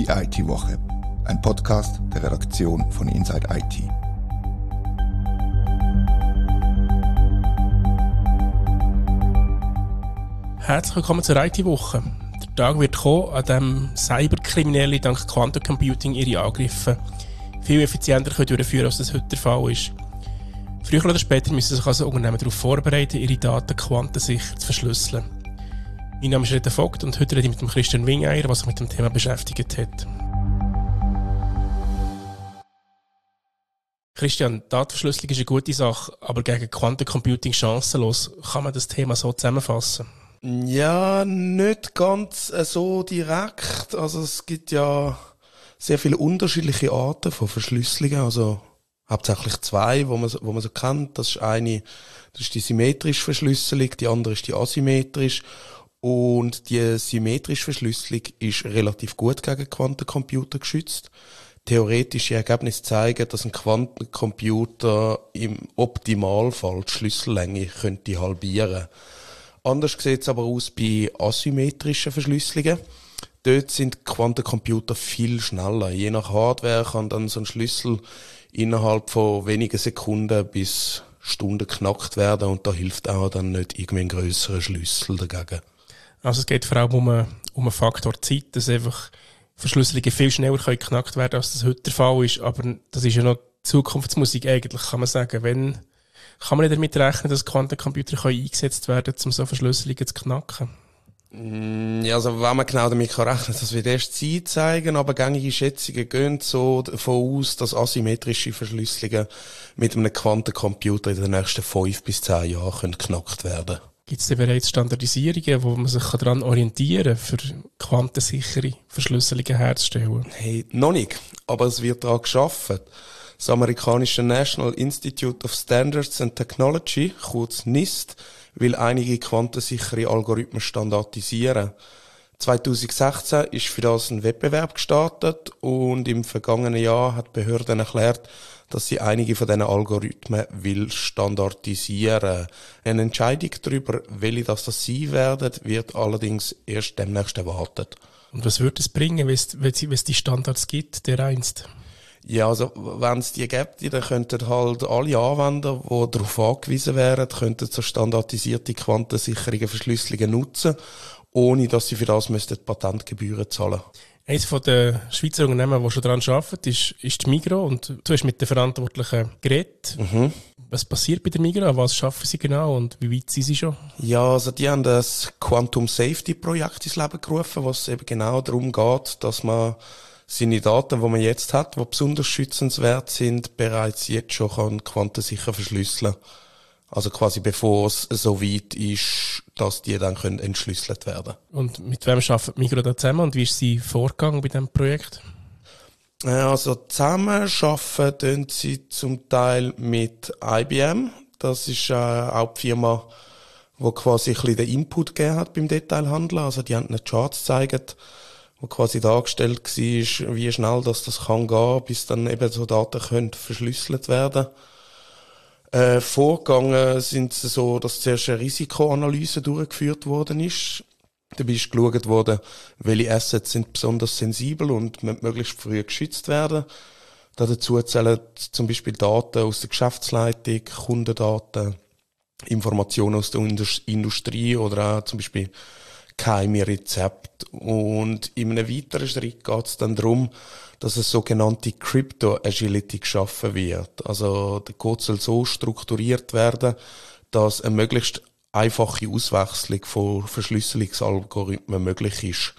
Die IT-Woche, ein Podcast der Redaktion von Inside IT. Herzlich willkommen zur IT-Woche. Der Tag wird kommen, an dem Cyberkriminelle dank Quantencomputing ihre Angriffe viel effizienter durchführen können, als das heute der Fall ist. Früher oder später müssen sich also Unternehmen darauf vorbereiten, ihre Daten quantensicher zu verschlüsseln. Mein Name ist Rita Vogt und heute rede ich mit dem Christian Wingeier, der sich mit dem Thema beschäftigt hat. Christian, Datenverschlüsselung ist eine gute Sache, aber gegen Quantencomputing chancenlos. Kann man das Thema so zusammenfassen? Ja, nicht ganz so direkt. Also es gibt ja sehr viele unterschiedliche Arten von Verschlüsselungen. Also hauptsächlich zwei, wo man so kennt. Das ist die symmetrische Verschlüsselung, die andere ist die asymmetrische. Und die symmetrische Verschlüsselung ist relativ gut gegen Quantencomputer geschützt. Theoretische Ergebnisse zeigen, dass ein Quantencomputer im Optimalfall die Schlüssellänge könnte halbieren. Anders sieht es aber aus bei asymmetrischen Verschlüsselungen. Dort sind Quantencomputer viel schneller. Je nach Hardware kann dann so ein Schlüssel innerhalb von wenigen Sekunden bis Stunden geknackt werden und da hilft auch dann nicht irgendwie ein grösserer Schlüssel dagegen. Also es geht vor allem um einen Faktor Zeit, dass einfach Verschlüsselungen viel schneller geknackt werden können, als das heute der Fall ist. Aber das ist ja noch Zukunftsmusik eigentlich, kann man sagen. Wenn kann man nicht damit rechnen, dass Quantencomputer eingesetzt werden können, um so Verschlüsselungen zu knacken? Ja, also wenn man genau damit rechnen kann, das wird erst Zeit zeigen, aber gängige Schätzungen gehen so davon aus, dass asymmetrische Verschlüsselungen mit einem Quantencomputer in den nächsten 5 bis 10 Jahren geknackt werden können. Gibt es denn bereits Standardisierungen, wo man sich daran orientieren kann, für quantensichere Verschlüsselungen herzustellen? Hey, noch nicht, aber es wird daran gearbeitet. Das amerikanische National Institute of Standards and Technology, kurz NIST, will einige quantensichere Algorithmen standardisieren. 2016 ist für das ein Wettbewerb gestartet und im vergangenen Jahr hat die Behörde erklärt, dass sie einige von diesen Algorithmen will standardisieren. Eine Entscheidung darüber, welche das sein werden, wird allerdings erst demnächst erwartet. Und was würde es bringen, wenn es die Standards gibt, dereinst? Ja, also, wenn es die gäbe, dann könnten halt alle Anwender, die darauf angewiesen wären, könnten so standardisierte quantensichere Verschlüsselungen nutzen, ohne dass sie für das Patentgebühren zahlen müssten. Eines von den Schweizer Unternehmen, die schon daran arbeiten, ist die Migros. Und du hast mit den Verantwortlichen geredet. Was passiert bei der Migros? Was schaffen sie genau und wie weit sind sie schon? Ja, also die haben das Quantum Safety Projekt ins Leben gerufen, was eben genau darum geht, dass man seine Daten, die man jetzt hat, die besonders schützenswert sind, bereits jetzt schon quantensicher verschlüsseln kann. Also quasi bevor es so weit ist, dass die dann entschlüsselt werden können. Und mit wem arbeitet Migros da zusammen und wie ist sie vorgegangen bei diesem Projekt? Also zusammen arbeiten sie zum Teil mit IBM. Das ist auch die Firma, die quasi ein bisschen den Input gegeben hat beim Detailhandel. Also die haben eine Charts gezeigt, wo quasi dargestellt war, wie schnell das kann gehen, bis dann eben so Daten können verschlüsselt werden. Vorgegangen sind sie so, dass zuerst eine Risikoanalyse durchgeführt worden ist. Dabei ist geschaut worden, welche Assets sind besonders sensibel und müssen möglichst früh geschützt werden. Dazu zählen zum Beispiel Daten aus der Geschäftsleitung, Kundendaten, Informationen aus der Industrie oder auch zum Beispiel geheime Rezepte. Und in einem weiteren Schritt geht es dann darum, dass eine sogenannte Crypto-Agility geschaffen wird. Also der Code soll so strukturiert werden, dass eine möglichst einfache Auswechslung von Verschlüsselungsalgorithmen möglich ist.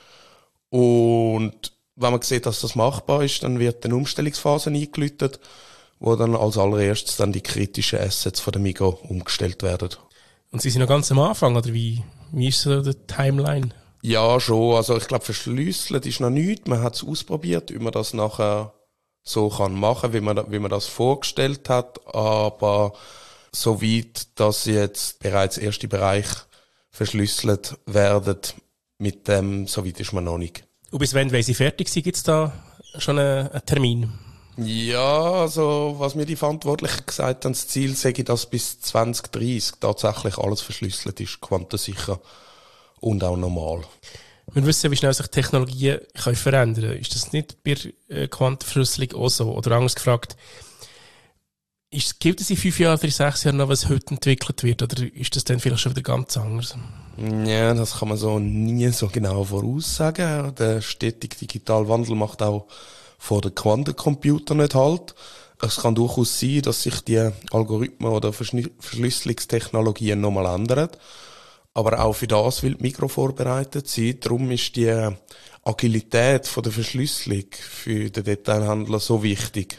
Und wenn man sieht, dass das machbar ist, dann wird eine Umstellungsphase eingeläutet, wo dann als allererstes dann die kritischen Assets von der Migros umgestellt werden. Und Sie sind noch ganz am Anfang, oder wie ist so die Timeline? Ja, schon. Also ich glaube, verschlüsselt ist noch nichts. Man hat es ausprobiert, wie man das nachher so machen kann, wie man das vorgestellt hat. Aber so weit, dass jetzt bereits erste Bereiche verschlüsselt werden, mit dem, so weit ist man noch nicht. Und bis wann Sie fertig sind, gibt es da schon einen Termin? Ja, also was mir die Verantwortlichen gesagt haben, das Ziel sei, dass bis 2030 tatsächlich alles verschlüsselt ist, quantensicher und auch normal. Wir wissen, wie schnell sich Technologien verändern können. Ist das nicht bei Quantenverschlüsselung auch so? Oder anders gefragt, gilt es in 5 Jahren, 6 Jahren noch, was heute entwickelt wird? Oder ist das dann vielleicht schon wieder ganz anders? Ja, das kann man so nie so genau voraussagen. Der stetige digitale Wandel macht auch vor den Quantencomputer nicht halt. Es kann durchaus sein, dass sich die Algorithmen oder Verschlüsselungstechnologien nochmal ändern. Aber auch für das will die Migros vorbereitet sein. Darum ist die Agilität von der Verschlüsselung für den Detailhändler so wichtig.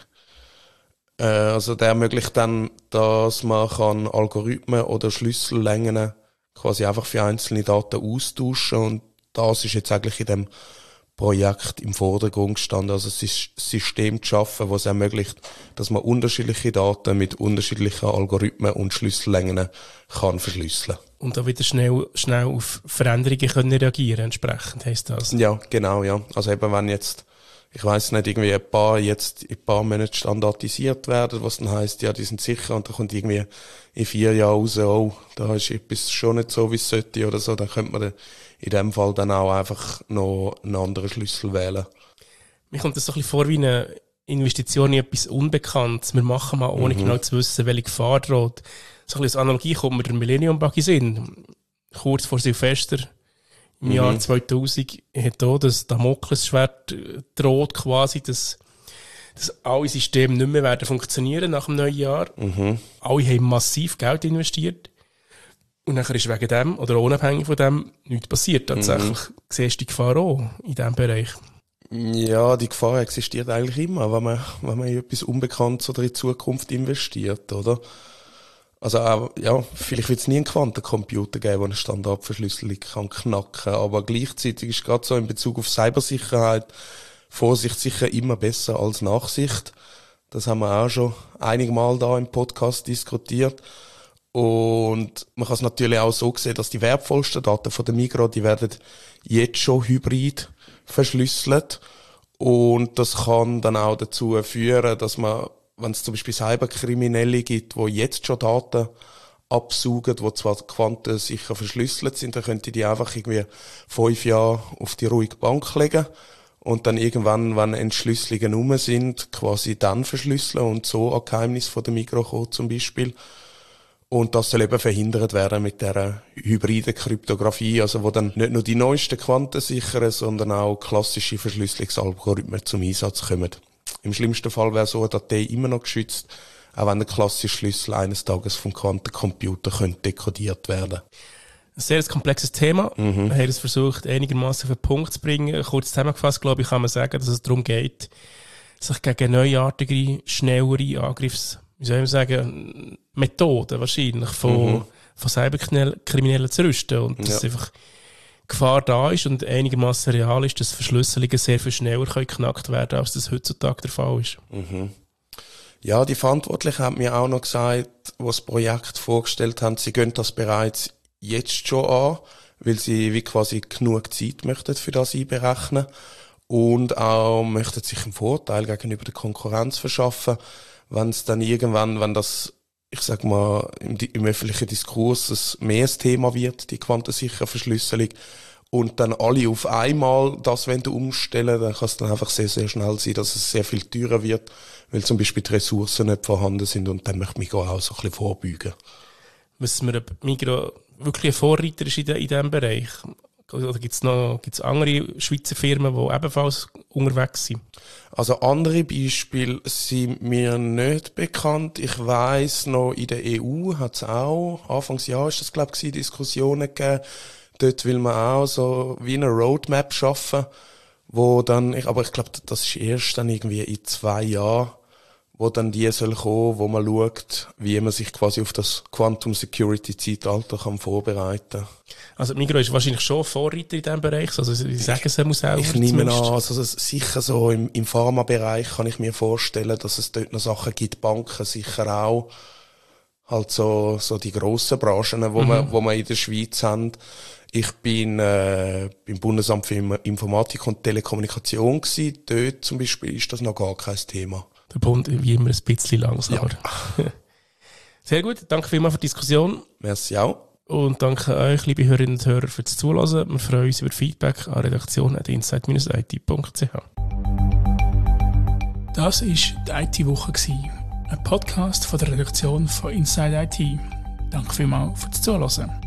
Also der ermöglicht dann, dass man kann Algorithmen oder Schlüssellängen quasi einfach für einzelne Daten austauschen, und das ist jetzt eigentlich in dem Projekt im Vordergrund gestanden, also ein System zu schaffen, das es ermöglicht, dass man unterschiedliche Daten mit unterschiedlichen Algorithmen und Schlüssellängen kann verschlüsseln. Und da wieder schnell auf Veränderungen können reagieren entsprechend, heisst das? Ja, genau, ja. Also eben, wenn jetzt, ich weiss nicht, irgendwie ein paar Monate standardisiert werden, was dann heisst, ja, die sind sicher, und dann kommt irgendwie in 4 Jahren raus, oh, da ist etwas schon nicht so, wie es sollte oder so, dann könnte man in dem Fall dann auch einfach noch einen anderen Schlüssel wählen. Mir kommt das so ein bisschen vor wie eine Investition in etwas Unbekanntes. Wir machen mal, ohne genau zu wissen, welche Gefahr droht. So ein bisschen als Analogie kommt mir der Millennium-Bug in Sinn. Kurz vor Silvester im Jahr 2000 hat auch das Damoklesschwert droht quasi, dass alle Systeme nicht mehr werden funktionieren nach dem neuen Jahr. Alle haben massiv Geld investiert. Und dann ist wegen dem, oder unabhängig von dem, nichts passiert. Tatsächlich siehst du die Gefahr auch in diesem Bereich. Ja, die Gefahr existiert eigentlich immer, wenn man in etwas Unbekanntes oder in die Zukunft investiert, oder? Also auch, ja, vielleicht wird es nie einen Quantencomputer geben, der eine Standardverschlüsselung kann knacken, aber gleichzeitig ist gerade so in Bezug auf Cybersicherheit Vorsicht sicher immer besser als Nachsicht. Das haben wir auch schon einige Mal da im Podcast diskutiert. Und man kann es natürlich auch so sehen, dass die wertvollsten Daten von der Migros, die werden jetzt schon hybrid verschlüsselt. Und das kann dann auch dazu führen, dass man, wenn es zum Beispiel Cyberkriminelle gibt, die jetzt schon Daten absaugen, die zwar quantensicher verschlüsselt sind, dann könnte die einfach irgendwie 5 Jahre auf die ruhige Bank legen und dann irgendwann, wenn Entschlüsselungen rum sind, quasi dann verschlüsseln und so an Geheimnis von der Migros kommen zum Beispiel. Und das soll eben verhindert werden mit dieser hybriden Kryptographie, also wo dann nicht nur die neuesten quantensicheren, sondern auch klassische Verschlüsselungsalgorithmen zum Einsatz kommen. Im schlimmsten Fall wäre so eine Datei immer noch geschützt, auch wenn der klassische Schlüssel eines Tages vom Quantencomputer könnte dekodiert werden. Ein sehr komplexes Thema. Wir haben es versucht, einigermaßen auf den Punkt zu bringen. Kurz zusammengefasst, glaube ich, kann man sagen, dass es darum geht, sich gegen neuartige, schnellere Methoden wahrscheinlich von Cyberkriminellen zu rüsten. Und dass einfach Gefahr da ist und einigermaßen real ist, dass Verschlüsselungen sehr viel schneller geknackt werden können, als das heutzutage der Fall ist. Ja, die Verantwortlichen haben mir auch noch gesagt, die das Projekt vorgestellt haben, sie gehen das bereits jetzt schon an, weil sie wie quasi genug Zeit möchten für das einberechnen und auch möchten sich einen Vorteil gegenüber der Konkurrenz verschaffen, wenn es dann irgendwann, wenn das, ich sag mal, im öffentlichen Diskurs mehr ein Thema wird, die quantensichere Verschlüsselung, und dann alle auf einmal das umstellen, dann kann es dann einfach sehr, sehr schnell sein, dass es sehr viel teurer wird, weil zum Beispiel die Ressourcen nicht vorhanden sind, und dann möchte Migros auch so ein bisschen vorbeugen. Wissen wir, ob Migros wirklich ein Vorreiter ist in diesem Bereich? Oder gibt's andere Schweizer Firmen, die ebenfalls unterwegs sind? Also andere Beispiele sind mir nicht bekannt. Ich weiss noch, in der EU hat es auch, Anfangsjahr ist das, glaube ich, Diskussionen gegeben. Dort will man auch so wie eine Roadmap schaffen, wo dann, aber ich glaube, das ist erst dann irgendwie in 2 Jahren, wo dann die soll kommen, wo man schaut, wie man sich quasi auf das Quantum Security Zeitalter kann vorbereiten. Also Migros ist wahrscheinlich schon Vorreiter in diesem Bereich, also sie sagen es muss auch. Ich nehme an, also sicher so im Pharmabereich kann ich mir vorstellen, dass es dort noch Sachen gibt, Banken sicher auch, halt so die grossen Branchen, wo wir in der Schweiz haben. Ich bin beim Bundesamt für Informatik und Telekommunikation gewesen. Dort zum Beispiel ist das noch gar kein Thema. Der Bund wie immer ein bisschen langsamer. Ja. Sehr gut, danke vielmals für die Diskussion. Merci auch. Und danke euch, liebe Hörerinnen und Hörer, fürs Zuhören. Wir freuen uns über Feedback an redaktion@insight-it.ch. Das war die IT-Woche, ein Podcast von der Redaktion von Inside IT. Danke vielmals fürs Zuhören.